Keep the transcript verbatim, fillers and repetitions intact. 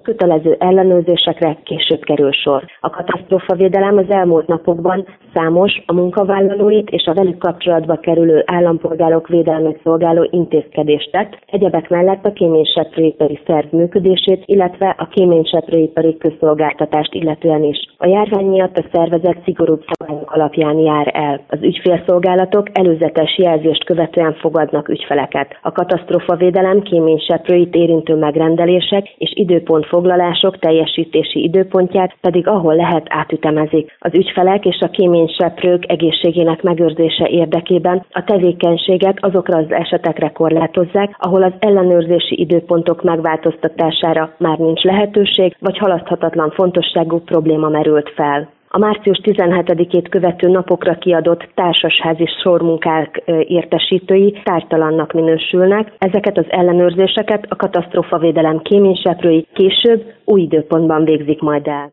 kötelező ellenőrzésekre később kerül sor. A katasztrófavédelem az elmúlt napokban számos a munkavállalóit és a velük kapcsolatba kerülő állampolgárok védelmét szolgáló intézkedést tett, egyebek mellett a kéményseprőipari szerv működését, illetve a kéményseprőipari közszolgáltatást illetően is. A járvány miatt a szervezet szigorúbb szabályok alapján jár el. Az ügyfélszolgálatok előzetes jelzést követően fogadnak ügyfeleket. A katasztrófavédelem kéményseprőit érintő megrendelések és időpontfoglalások teljesítési időpontját pedig ahol lehet átütemezik. Az ügyfelek és a kéményseprők egészségének megőrzése érdekében a tevékenységet azokra az esetekre korlátozzák, ahol az ellenőrzési időpontok megváltoztatására már nincs lehetőség, vagy halaszthatatlan fontosságú probléma merült fel. A március tizenhetedikét követő napokra kiadott társasházi sormunkák értesítői tártalannak minősülnek. Ezeket az ellenőrzéseket a katasztrófavédelem kéményseprői később új időpontban végzik majd el.